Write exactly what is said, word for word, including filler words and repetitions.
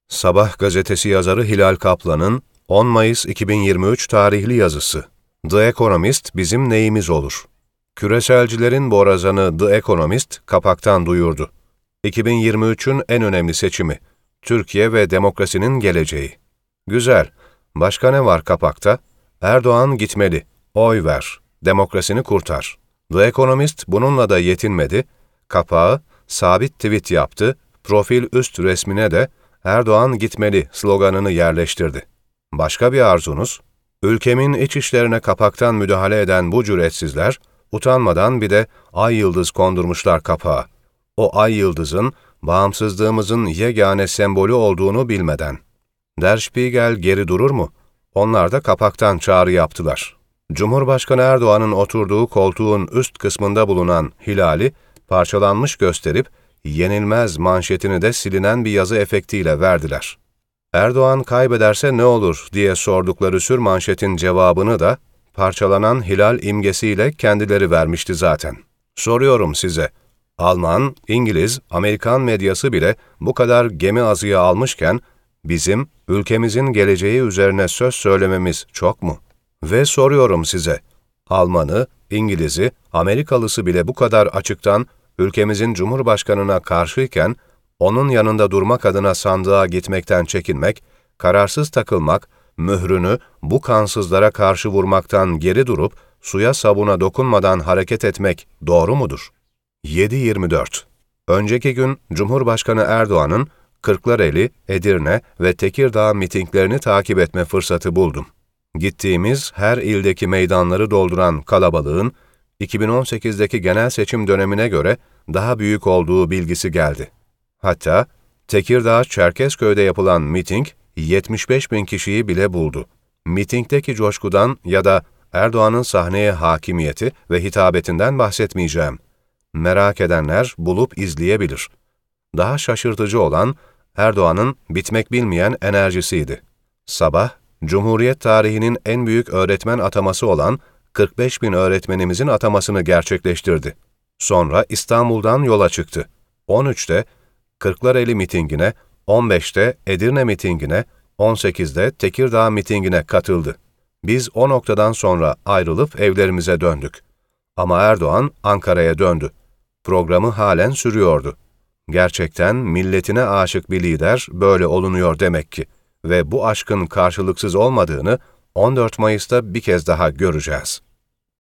Sabah gazetesi yazarı Hilal Kaplan'ın on Mayıs iki bin yirmi üç tarihli yazısı. The Economist bizim neyimiz olur? Küreselcilerin borazanı The Economist kapaktan duyurdu. iki bin yirmi üçün en önemli seçimi. Türkiye ve demokrasinin geleceği. Güzel. Başka ne var kapakta? Erdoğan gitmeli. Oy ver. Demokrasini kurtar. The Economist bununla da yetinmedi. Kapağı sabit tweet yaptı. Profil üst resmine de Erdoğan gitmeli sloganını yerleştirdi. Başka bir arzunuz? Ülkemin iç işlerine kapaktan müdahale eden bu cüretsizler, utanmadan bir de ay yıldız kondurmuşlar kapağa. O ay yıldızın, bağımsızlığımızın yegane sembolü olduğunu bilmeden. Der Spiegel geri durur mu? Onlar da kapaktan çağrı yaptılar. Cumhurbaşkanı Erdoğan'ın oturduğu koltuğun üst kısmında bulunan hilali, parçalanmış gösterip, yenilmez manşetini de silinen bir yazı efektiyle verdiler. Erdoğan kaybederse ne olur diye sordukları sür manşetin cevabını da parçalanan hilal imgesiyle kendileri vermişti zaten. Soruyorum size, Alman, İngiliz, Amerikan medyası bile bu kadar gemi azıya almışken bizim ülkemizin geleceği üzerine söz söylememiz çok mu? Ve soruyorum size, Almanı, İngiliz'i, Amerikalısı bile bu açıktan açıktan ülkemizin Cumhurbaşkanına karşıyken, onun yanında durmak adına sandığa gitmekten çekinmek, kararsız takılmak, mührünü bu kansızlara karşı vurmaktan geri durup, suya sabuna dokunmadan hareket etmek doğru mudur? yedi yirmi dört. Önceki gün Cumhurbaşkanı Erdoğan'ın Kırklareli, Edirne ve Tekirdağ mitinglerini takip etme fırsatı buldum. Gittiğimiz her ildeki meydanları dolduran kalabalığın, iki bin on sekizdeki genel seçim dönemine göre daha büyük olduğu bilgisi geldi. Hatta Tekirdağ Çerkezköy'de yapılan miting yetmiş beş bin kişiyi bile buldu. Mitingdeki coşkudan ya da Erdoğan'ın sahneye hakimiyeti ve hitabetinden bahsetmeyeceğim. Merak edenler bulup izleyebilir. Daha şaşırtıcı olan Erdoğan'ın bitmek bilmeyen enerjisiydi. Sabah, Cumhuriyet tarihinin en büyük öğretmen ataması olan kırk beş bin öğretmenimizin atamasını gerçekleştirdi. Sonra İstanbul'dan yola çıktı. on üçte Kırklareli mitingine, on beşte Edirne mitingine, on sekizde Tekirdağ mitingine katıldı. Biz o noktadan sonra ayrılıp evlerimize döndük. Ama Erdoğan Ankara'ya döndü. Programı halen sürüyordu. Gerçekten milletine aşık bir lider böyle olunuyor demek ki ve bu aşkın karşılıksız olmadığını on dört Mayıs'ta bir kez daha göreceğiz.